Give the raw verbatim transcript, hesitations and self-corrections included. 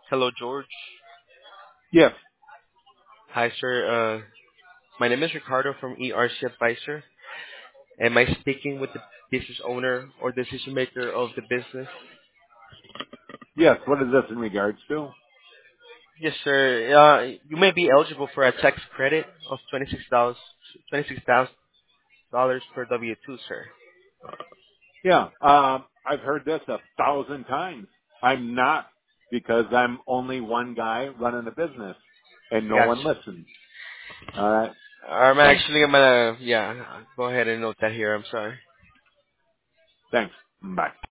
Hello, George. Yes, Hi, sir. Uh, my name is Ricardo from E R C Advisor. Am I speaking with the business owner or decision maker of the business? yes. What is this in regards to? Yes, sir. Uh, you may be eligible for a tax credit of twenty-six dollars twenty-six thousand dollars per W two, sir. Yeah, um, I've heard this a thousand times. I'm not because I'm only one guy running a business and no Gotcha. one listens. All right. I'm Thanks. actually I'm gonna yeah. Go ahead and note that here. I'm sorry. Thanks. Bye.